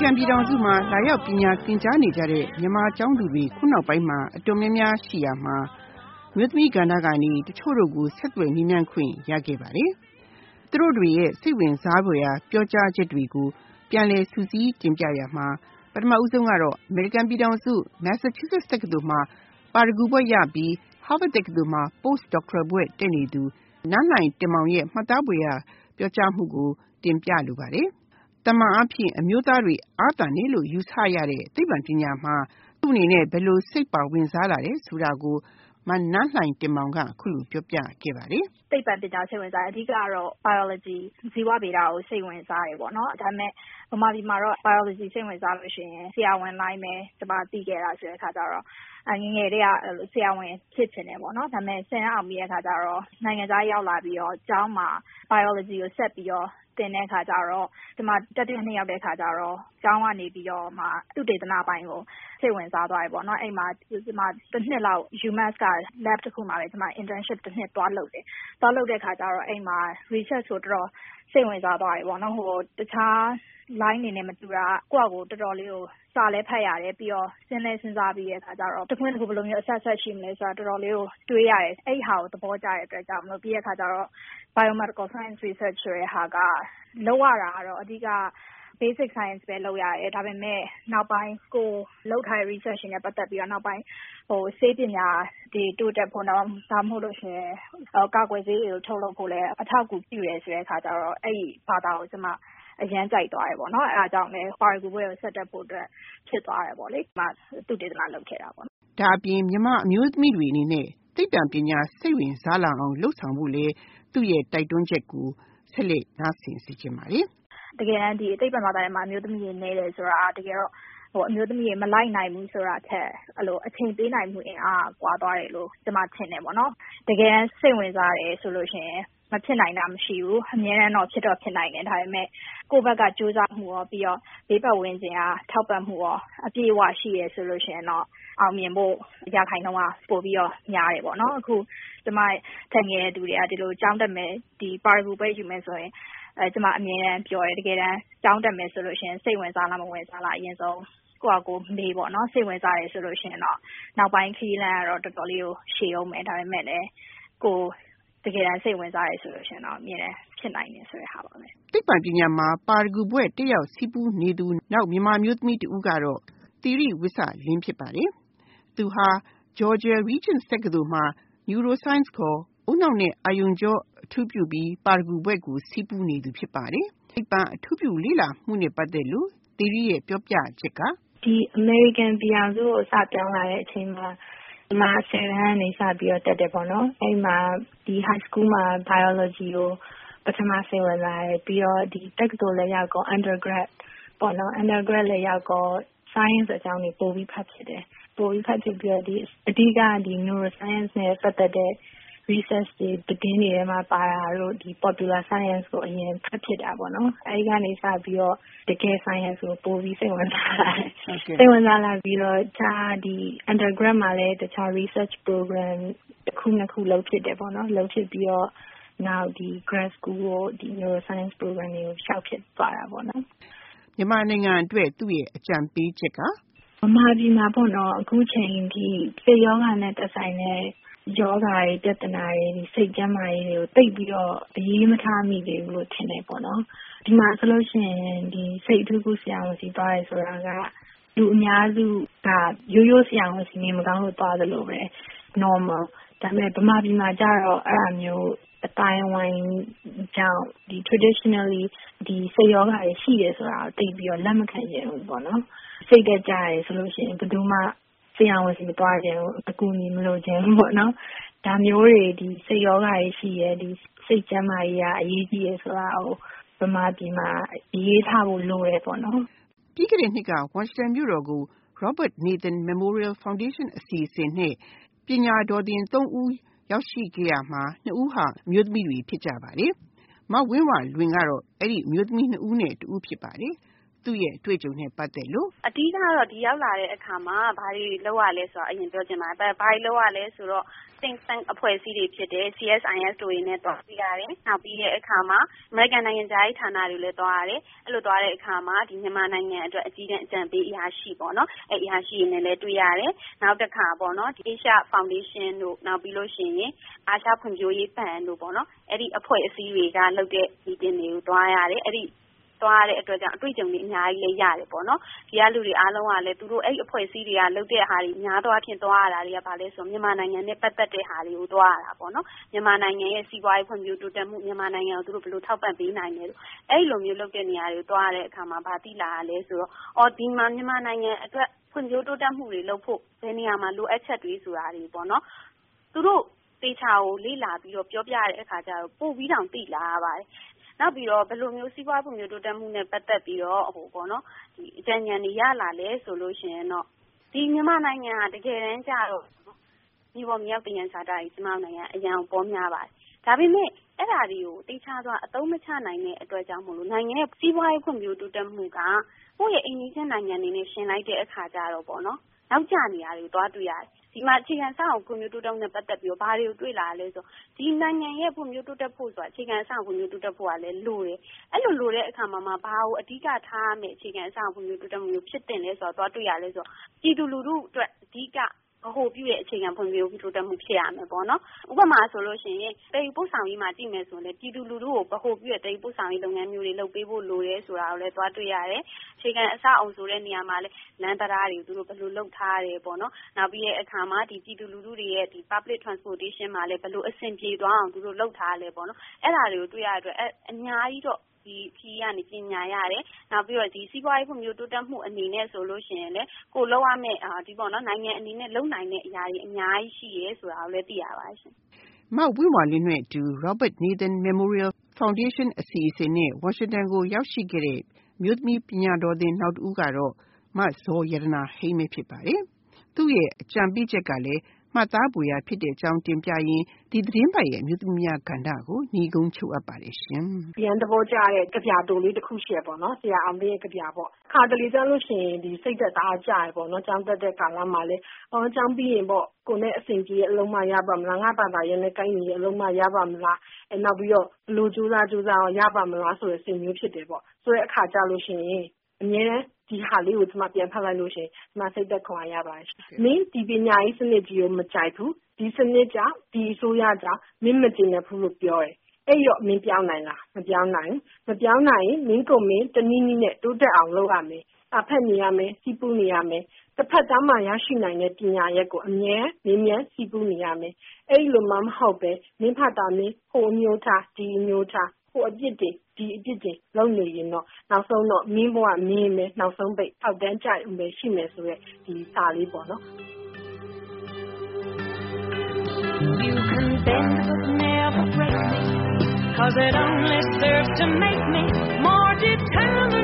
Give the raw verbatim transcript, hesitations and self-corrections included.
ကန်ပြည်ထောင်စုမှာလာရောက်ပညာသင်ကြားနေကြတဲ့မြန်မာကျောင်းသူတွေခုနောက်ပိုင်းမှာအတော်များများရှိရာမှာမြို့သမီးကဏ္ဍကနေတချို့တို့ကိုဆက်သွယ်မြင်မြန်ခွင့်ရခဲ့ပါတယ်။သူတို့တွေရဲ့စိတ်ဝင်စားဖွယ်ရာပြောကြားချက်တွေကိုပြန်လည်စူးစီးတင်ပြရမှာပထမဦးဆုံးကတော့အမေရိကန်ပြည်ထောင်စု Massachusetts တက္ကသိုလ်မှာပါရဂူဘွဲ့ရပြီး Harvard တက္ကသိုလ်မှာ Post Doctoral ဘွဲ့တက်နေသူနန်းလှိုင်တင်မောင်ရဲ့မှတ်သားဖွယ်ရာပြောကြားမှုကိုတင်ပြလိုပါတယ်။တမန်အားဖြင့်အမျိုးသားတွေအားသန်တယ်လို့ယူဆရတဲ့သိပ္ပံပညာမှာသူ့အနေနဲ့ဘယ်လိုစိတ်ပါဝင်စားလာတယ်ဆိုတာကိုမနန်းလှိုင်တင်မောင်ကအခုလိုပြောပြခဲ့ပါတယ်။သိပ္ပံပညာစိတ်ဝင်စားတယ်အဓိကတော့ biology ဇီဝဗေဒကိုစိတ်ဝင်စားတယ်ပေါ့နော်။ဒါပေမဲ့ဗမာပြည်မှာတော့ biology စိတ်ဝင်စားလို့ရှိရင်ဆရာဝန်လိုင်းပဲကျွန်မသိခဲ့တာဆိုတဲ့အခါကျတော့အငငယ်တည်းကဆရာဝန်ဖြစ်ချင်တယ်ပေါ့နော်။ဒါပေမဲ့ဆင်ရအောင်ပြီးတဲ့အခါကျတော့နိုင်ငံသားရောက်လာပြီးတော့ကျောင်းမှာ biology ကိုဆက်ပြီးတော့တင်တဲ့အခါကျတော့ဒီမှာတက်တဲ့နှစ်ရောက်တဲ့အခါကျတော့ကျောင်းကနေပြီးတော့မှသူတေသနပိုင်းကိုစိတ်ဝင်စားသွားတယ်ပေါ့နော်။အဲ့မှာဒီမှာတစ်နှစ်လောက် UMass က lab တစ်ခုမှာပဲဒီမှာ internship တစ်နှစ်သွားလုပ်တယ်။သွားလုပ်တဲ့အခါကျတော့အဲ့မှာ research ကိုတော်တော်စိတ်ဝင်စားသွားတယ်ပေါ့နော်။ဟိုတခြား line နေနဲ့မတူတာကိုယ့်အကိုတော်တော်လေးကိုစာလဲဖတ်ရတယ်ပြီးတော့စဉ်းလဲစဉ်းစားပြီးတဲ့အခါကျတော့တစ်ခွန်းတစ်ခုဘယ်လိုမျိုးအဆက်ဆက်ရှိမလဲဆိုတာတော်တော်လေးကိုတွေးရတယ်။အဲ့ဟာကိုသဘောကျတဲ့အတွက်ကြောင့်မလို့ပြီးတဲ့အခါကျတော့ biomedical science research ဆိုတဲ့ဟာကလောက်ရတာကတော့အဓိက basic science ပဲလုပ်ရတယ်ဒါပေမဲ့နောက်ပိုင်းကိုလုပ်ထားတဲ့ research နဲ့ပတ်သက်ပြီးတော့နောက်ပိုင်းဟိုဆေးပညာဒီတိုးတက်ဖို့တော့ဒါမှမဟုတ်လို့ရှိရင်ကာကွယ်ဆေးတွေကိုထုတ်လုပ်ဖို့လည်းအထောက်အကူပြုရဲဆိုတဲ့အခါကျတော့အဲ့ဒီဘာသာကိုကျွန်မအရန်ကြိုက်သွားတယ်ပေါ့နော်။အဲဒါကြောင့်လည်းပါရဂူဘွဲ့ကိုဆက်တက်ဖို့အတွက်ဖြစ်သွားတယ်ပေါ့လေ။ဒီမှာသူတေသနလုပ်ခဲ့တာပေါ့နော်။ဒါအပြင်မြန်မာအမျိုးသမီးတွေအနေနဲ့သိပ္ပံပညာစိတ်ဝင်စားလာအောင်လှုပ်ဆောင်ဖို့လေသူ့ရဲ့တိုက်တွန်းချက်ကိုဆက်လက်နားဆင်စေချင်ပါလေ။တကယ်တမ်းဒီသိပ္ပံဘာသာထဲမှာအမျိုးသမီးတွေနေတယ်ဆိုတာတကယ်တော့ဟိုအမျိုးသမီးတွေမလိုက်နိုင်ဘူးဆိုတာအထက်အဲ့လိုအချိန်ပေးနိုင်မှုအင်အားကွာသွားတယ်လို့ကျွန်မထင်တယ်ပေါ့နော်။တကယ်စိတ်ဝင်စားတယ်ဆိုလို့ရှိရင်မဖြစ်နိုင်တာမရှိဘူးအများနဲ့တော့ဖြစ်တော့ဖြစ်နိုင်တယ်ဒါပေမဲ့ကိုယ့်ဘက်ကကြိုးစားမှုရောပြီးတော့ဘေးပတ်ဝန်းကျင်အားထောက်ပံ့မှုရောအပြည့်အဝရှိရဲဆိုလို့ရှိရင်တော့အောင်မြင်ဖို့ရခိုင်တော့ပို့ပြီးတော့များတယ်ပေါ့နော်အခုကျမထက်ငယ်တဲ့သူတွေကဒီလိုကြောင်းတက်မယ်ဒီပါရဂူပဲယူမယ်ဆိုရင်အဲကျမအမြဲတမ်းပြောတယ်တကယ်တမ်းကြောင်းတက်မယ်ဆိုလို့ရှိရင်စိတ်ဝင်စားလားမဝင်စားလားအရင်ဆုံးကိုယ့်အကိုမေးပေါ့နော်စိတ်ဝင်စားတယ်ဆိုလို့ရှိရင်တော့နောက်ပိုင်းခီးလန်းကတော့တော်တော်လေးကိုရှည်အောင်မယ်ဒါပေမဲ့လည်းကိုတကယ်တမ်းစိတ်ဝင်စားရဆိုလို့ရှိရင်တော့အမြင်နဲ့ဖြစ်နိုင်တယ်ဆိုတဲ့ဟာပါပဲသိပ္ပံပညာမှာပါရဂူဘွဲ့တက်ရောက်စီးပူးနေသူနောက်မြန်မာမျိုးသမီးတူကတော့သီရိဝိဆလင်းဖြစ်ပါတယ်သူဟာ Georgia Regents တက္ကသိုလ်မှာ Neuroscience ခေါ်ဦးနှောက်နဲ့အာရုံကြောအထူးပြုပြီးပါရဂူဘွဲ့ကိုစီးပူးနေသူဖြစ်ပါတယ်သိပ္ပံအထူးပြုလေ့လာမှုနဲ့ပတ်သက်လို့သီရိရဲ့ပြောပြချက်ကဒီအမေရိကန်ပြည်အောင်စုကိုစပြောင်းလာတဲ့အချိန်မှာဒီမှာဆယ်တန်းနေစပြီးတော့တက်တယ်ပေါ့နော်အဲ့မှာဒီ high school မှာ biology ကိုပထမဆင်ဝင်လာတယ်ပြီးတော့ဒီတက္ကသိုလ်လည်းရောက်ကော undergrad ပေါ့နော် undergrad လည်းရောက်ကော science အကြောင်းတွေပို့ပြီးဖတ်ဖြစ်တယ်ပို့ပြီးဖတ်ဖြစ်ပြီးတော့ဒီအဓိကဒီ neuroscience နဲ့ပတ်သက်တဲ့ research တွေတင်းတွေထဲမှာပါတာတို့ဒီ popular science ကိုအရင်ဖတ်ဖြစ်တာပေါ့နော်အဲဒီကနေစပြီးတော့တကယ် science ကိုပို့ပြီးစိတ်ဝင်စားလာတယ်စိတ်ဝင်စားလာပြီးတော့ဒါဒီ undergrad မှာလည်းတခြား research program တစ်ခုနှစ်ခုလုပ်ဖြစ်တယ်ပေါ့နော်လုပ်ဖြစ်ပြီးတော့နောက်ဒီ grad school ကိုဒီ neuroscience program တွေကိုရှောက်ဖြစ်သွားတာပေါ့နော်မြန်မာနိုင်ငံအတွက်သူ့ရဲ့အကြံပေးချက်ကဗမာပြည်မှာပေါ့နော်အခုချိန်ဒီစိတ်ယောဂနဲ့သက်ဆိုင်တဲ့ယောဂတွေပြဿနာတွေဒီစိတ်ကျန်းမာရေးတွေကိုတိတ်ပြီးတော့အရေးမထားမိသေးဘူးလို့ထင်တယ်ပေါ့နော်ဒီမှာဆိုလို့ရှိရင်ဒီစိတ်အထူးကုဆရာဝန်စီသွားရဲဆိုတာကလူအများစုကရိုးရိုးဆရာဝန်စီနေမကောင်းလို့သွားတယ်လို့ပဲ normal ဒါပေမဲ့ဗမာပြည်မှာကျတော့အဲ့အမျိုးအတိုင်းဝိုင်းကြောင့်ဒီ traditionally ဒီစိတ်ယောဂတွေရှိတယ်ဆိုတာကိုတိတ်ပြီးတော့လက်မခံရဘူးပေါ့နော်စိတ်တက်ကြရဲဆိုလို့ရှိရင်ဘယ်သူမှဆရာဝန်စီမသွားခြင်းအကူအညီမလိုခြင်းပေါ့နော်ဒါမျိုးတွေဒီစိတ်ယောဂတွေရှိရဲဒီစိတ်ကျန်းမာရေးကအရေးကြီးရဆိုတာကိုဗမာပြည်မှာရေးထားဖို့လိုရပေါ့နော်ပြီးခဲ့တဲ့နှစ်က Washington မြို့တော်ကို Robert Nathan Memorial Foundation အစီအစဉ်နဲ့ပညာတော်သင်သုံးဦးရောက်ရှိခဲ့ရမှာနှစ်ဦးဟာအမျိုးသမီးတွေဖြစ်ကြပါတယ်မဝင်းဝလွင်ကတော့အဲ့ဒီအမျိုးသမီးနှစ်ဦးနဲ့တူဖြစ်ပါတယ်သူသူ့ရဲ့အတွေ့အကြုံနဲ့ပတ်သက်လို့အဓိကတော့ဒီရောက်လာတဲ့အခါမှာဘာတွေလုပ်ရလဲဆိုတော့အရင်ပြောချင်ပါတယ်။ဘာတွေလုပ်ရလဲဆိုတော့ think tank အဖွဲ့အစည်းတွေဖြစ်တဲ့ C S I S တို့တွေနဲ့တွားပြီးရတယ်။နောက်ပြီးတဲ့အခါမှာအမေရိကန်နိုင်ငံသားဌာနတွေလည်းတွားရတယ်။အဲ့လိုတွားတဲ့အခါမှာဒီမြန်မာနိုင်ငံအတွက်အကြီးတန်းအကြံပေးအရာရှိပေါ့နော်။အဲ့အရာရှိတွေနဲ့လည်းတွေ့ရတယ်။နောက်တစ်ခါပေါ့နော်ဒီ Asia Foundation တို့နောက်ပြီးလို့ရှိရင်အာရှဖွံ့ဖြိုးရေးဘဏ်တို့ပေါ့နော်။အဲ့ဒီအဖွဲ့အစည်းတွေကလုပ်တဲ့ meeting တွေကိုတွားရတယ်။အဲ့ဒီသွားတဲ့အတွက်ကြောင့်အတွေ့အကြုံတွေအများကြီးလေးရတယ်ပေါ့နော်ဒီကလူတွေအားလုံးကလည်းသူတို့အဲ့အဖွဲ့အစည်းတွေကလုပ်တဲ့ဟာတွေများသောအားဖြင့်သွားရတာတွေကဘာလဲဆိုမြန်မာနိုင်ငံနဲ့ပတ်သက်တဲ့ဟာတွေကိုသွားရတာပေါ့နော်မြန်မာနိုင်ငံရဲ့စီးပွားရေးဖွံ့ဖြိုးတိုးတက်မှုမြန်မာနိုင်ငံကိုသူတို့ဘယ်လိုထောက်ပံ့ပေးနိုင်လဲလို့အဲ့လိုမျိုးလုပ်တဲ့နေရာတွေကိုသွားရတဲ့အခါမှာဘာသိလာရလဲဆိုတော့အော်ဒီမှာမြန်မာနိုင်ငံအတွက်ဖွံ့ဖြိုးတိုးတက်မှုတွေလုပ်ဖို့ဘယ်နေရာမှာလိုအပ်ချက်တွေဆိုတာတွေပေါ့နော်သူတို့တေချာကိုလေ့လာပြီးတော့ပြောပြတဲ့အခါကျတော့ပို့ပြီးတောင်သိလာရပါတယ်နောက်ပြီးတော့ဘယ်လိုမျိုးစီးပွားဖွံ့ဖြိုးတိုးတက်မှုနဲ့ပတ်သက်ပြီးတော့ဟိုပေါ့နော်ဒီအကြံဉာဏ်တွေရလာလဲဆိုလို့ရှိရင်တော့ဒီမြန်မာနိုင်ငံကတကယ်တမ်းကျတော့ဒီပေါ်မြောက်တယံဇာတာကြီးကျမတို့နိုင်ငံအရန်ပေါ်များပါတယ်ဒါပေမဲ့အဲ့ဒါတွေကိုတိကျသွားအသုံးမချနိုင်တဲ့အတွက်ကြောင့်မို့လို့နိုင်ငံရဲ့စီးပွားရေးဖွံ့ဖြိုးတိုးတက်မှုကကိုယ့်ရဲ့အိမ်နီးချင်းနိုင်ငံတွေနဲ့ရှင်လိုက်တဲ့အခါကျတော့ပေါ့နော်နောက်ကျနေရတယ်တွားတွေ့ရတယ်ဒီမှာအခြေခံစာအုပ်ဖွံ့ဖြိုးတိုးတက်မှုနဲ့ပတ်သက်ပြီးတော့ဘာတွေကိုတွေ့လာလဲဆိုဒီနိုင်ငံရဲ့ဖွံ့ဖြိုးတိုးတက်ဖို့ဆိုတာအခြေခံစာအုပ်ဖွံ့ဖြိုးတိုးတက်ဖို့ကလည်းလိုတယ်အဲ့လိုလိုတဲ့အခါမှာမှဘာကိုအဓိကထားရမယ်အခြေခံစာအုပ်ဖွံ့ဖြိုးတိုးတက်မှုမျိုးဖြစ်တင်လဲဆိုတော့တွားတွေ့ရလဲဆိုတော့ပြည်သူလူထုအတွက်အဓိကဗဟိုပြုရဲ့အခြေခံဖွံ့ဖြိုးတိုးတက်မှုဖြစ်ရမယ်ပေါ့နော်ဥပမာဆိုလို့ရှိရင်တည်ပို့ဆောင်ရေးမှာကြည့်မယ်ဆိုရင်ပြည်သူလူထုကိုဗဟိုပြုရဲ့တည်ပို့ဆောင်ရေးလုပ်ငန်းမျိုးတွေလုပ်ပေးဖို့လိုတယ်ဆိုတာကိုလည်းတွားတွေ့ရတယ်အခြေခံအစအုံဆိုတဲ့နေရာမှာလည်းလမ်းတရားတွေသူတို့ဘယ်လိုလုပ်ထားရတယ်ပေါ့နော်နောက်ပြီးတဲ့အခါမှာဒီပြည်သူလူထုတွေရဲ့ဒီ public transportation မှာလည်းဘယ်လိုအဆင်ပြေသွားအောင်သူတို့လုပ်ထားရလဲပေါ့နော်အဲ့ဒါတွေကိုတွေ့ရတဲ့အတွက်အများကြီးတော့ဒီခီးကနေပညာရတယ်နောက်ပြီးတော့ဒီစီးပွားရေးဖွံ့ဖြိုးတိုးတက်မှုအနေနဲ့ဆိုလို့ရှိရင်လည်းကိုလောက်ရမယ့်ဒီပေါ့နော်နိုင်ငံအနေနဲ့လုံနိုင်တဲ့အရာတွေအများကြီးရှိရဲဆိုတာကိုလည်းသိရပါတယ်ရှင်မဝင်းဝါလင်းနဲ့အတူ Robert Nathan Memorial Foundation အစီအစဉ်နဲ့ Washington ကိုရောက်ရှိခဲ့တဲ့မြို့သမီးပညာတော်သင်နောက်တစ်ဦးကတော့မဇော်ရတနာဟိမ့်ပဲဖြစ်ပါတယ်သူ့ရဲ့အကြံပေးချက်ကလည်းမှတ်သားဖွယ်ရာဖြစ်တဲ့အကြောင်းတင်ပြရင်းဒီသတင်းပတ်ရဲ့အမျိုးသမီးများကဏ္ဍကိုညီကုန်းချုပ်အပ်ပါတယ်ရှင်။ပြန်သဘောကျတဲ့ကြပြတိုလေးတစ်ခုရှိရပေါ့နော်ဆရာအောင်လေးရဲ့ကြပြပေါ့ခါတလေကြလို့ရှိရင်ဒီစိတ်သက်သာကြရပေါ့နော်ကျောင်းတက်တဲ့ကာလမှာလေအော်ကျောင်းပြီးရင်ပေါ့ကိုယ်နဲ့အစဉ်ကြီးရဲ့အလုံးမရပါမလားငါဘာသာရေးနဲ့ကိုင်းကြီးရဲ့အလုံးမရပါမလားအဲနောက်ပြီးတော့ဘလို့ကြိုးစားကြိုးစားရပါမလားဆိုတဲ့စိတ်မျိုးဖြစ်တယ်ပေါ့ဆိုတဲ့အခါကြလို့ရှိရင်အမြဲတမ်းဒီဟာလေးကိုကျွန်မပြန်ဖတ်လိုက်လို့ရှိရင်ကျွန်မစိတ်သက်ခွန်အားရပါတယ်။မင်းဒီပညာရေးစနစ်ကြီးကိုမကြိုက်ဘူးဒီစနစ်ကြောင့်ဒီအစိုးရကြောင့်မင်းမကျင်တဲ့ဘူးလို့ပြောတယ်။အဲ့ရောမင်းပြောင်းနိုင်လားမပြောင်းနိုင်မပြောင်းနိုင်မင်းကိုမင်းတနည်းနည်းနဲ့တိုးတက်အောင်လုပ်ရမယ်။အဖက်နေရမယ်စီးပူးနေရမယ်။တစ်ဖက်သားမှရရှိနိုင်တဲ့ပညာရက်ကိုအမြဲမြင်းမြန်းစီးပူးနေရမယ်။အဲ့လိုမှမဟုတ်ပဲမင်းဖတ်တာမင်းဟိုမျိုးထားဒီမျိုးထားဟိုအပြစ်တွေဒီအပြစ်တွေလုံးနေရင်တော့နောက်ဆုံးတော့မင်းဘဝမင်းမယ်နောက်ဆုံးပိတ်ထောက်တန်းကြိုက်ဦးမယ်ရှိမယ်ဆိုရက်ဒီစာလေးပေါ့နော် You can bend but never break me cause it only serves to make me more determined